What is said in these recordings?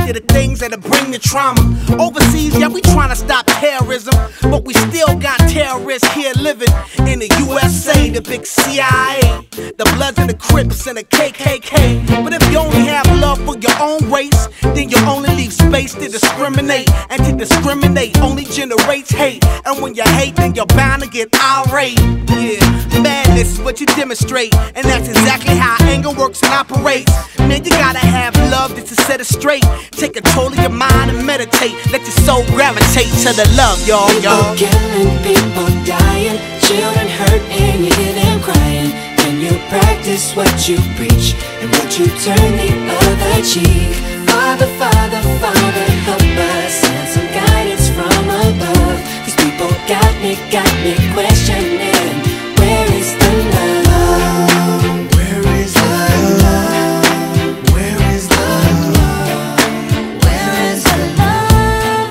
to the things that'll bring the trauma. Overseas, yeah, we tryna stop terrorism, but we still got terrorists here living in the USA, the big CIA, the Bloods and the Crips and the KKK. But if you only have love for your own race, then you only leave space to discriminate. And to discriminate only generates hate. And when you hate, then you're bound to get irate. Yeah, madness is what you demonstrate, and that's exactly how anger works and operates. Man, you gotta have love just to set it straight. Take control of your mind and meditate. Let your soul gravitate to the love, y'all. People killing, people dying, children hurt and you hear them crying. When you practice what you preach, and would you turn the other cheek? Father, Father, Father, help us, send some guidance from above. These people got me questioning, where is the love? Where is the love? Where is the love? Where is the love?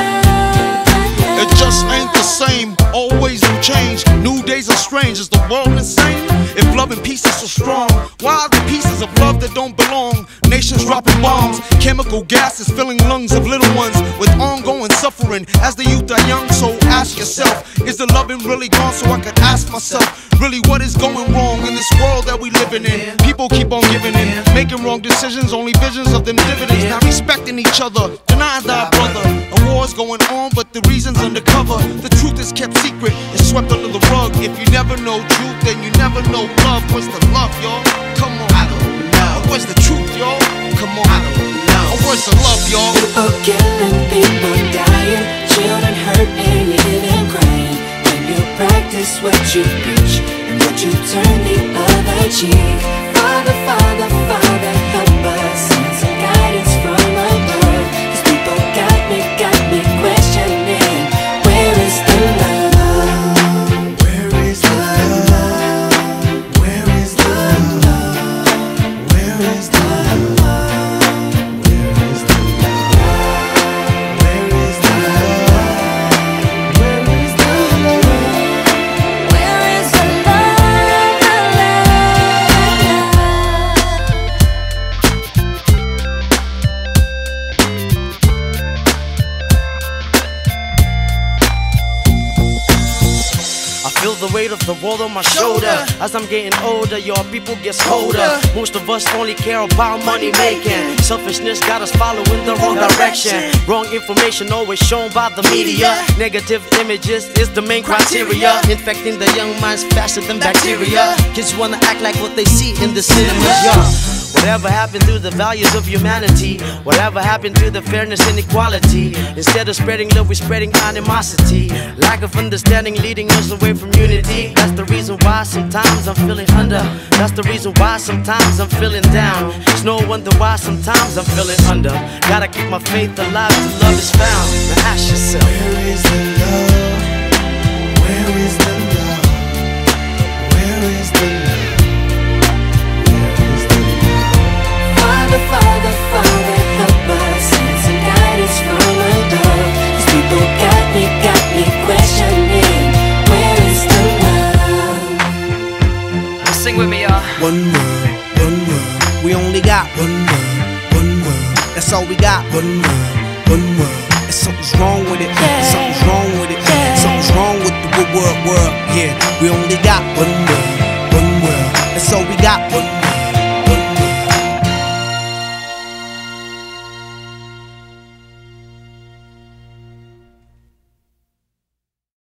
It just ain't the same, always new change. New days are strange, is the world insane? If love and peace is so strong, why are the pieces of love that don't belong? Nations dropping bombs, chemical gases filling lungs of little ones with ongoing suffering as the youth are young. So ask yourself, is the loving really gone? So I could ask myself, really what is going wrong in this world that we living in? People keep on giving in, making wrong decisions, only visions of them dividends. Not respecting each other, denying thy brother. A war's going on, but the reason's undercover. The truth is kept secret, it's swept under the rug. If you never know truth, then you never know love. Where's the love, y'all? Come on, I don't know. Where's the truth, y'all? Come on, I don't know. Where's the love, y'all? People killing, people dying, children hurt and you hear them crying. When you practice what you preach, and would you turn the other cheek? Father, Father, Father, help us, send some guidance from above. These people got me questioning, where is the love? Where is the love? Where is the love? Where is the love? Where is the love? Where is the love? Where is the love? Where is the I feel the weight of the world on my shoulder. As I'm getting older, your people get colder. Most of us only care about money making. Selfishness got us following the wrong direction. Wrong information always shown by the media. Negative images is the main criteria, infecting the young minds faster than bacteria. Kids wanna act like what they see in the cinemas, yeah. Whatever happened to the values of humanity? Whatever happened to the fairness and equality? Instead of spreading love, we're spreading animosity. Lack of understanding leading us away from unity. That's the reason why sometimes I'm feeling under. That's the reason why sometimes I'm feeling down. It's no wonder why sometimes I'm feeling under. Gotta keep my faith alive till love is found. Now ask yourself, Where is the love? Where is the love? Where is the love? Father, Father, Father, help us, send some guidance from above. These people got me questioning, where is the love? sing with me, y'all. One word, one word. We only got one word, one word. That's all we got. One word, one word. And something's wrong with it. Something's wrong with it. Something's wrong with the world. Yeah, we only got one word, one word. That's all we got. One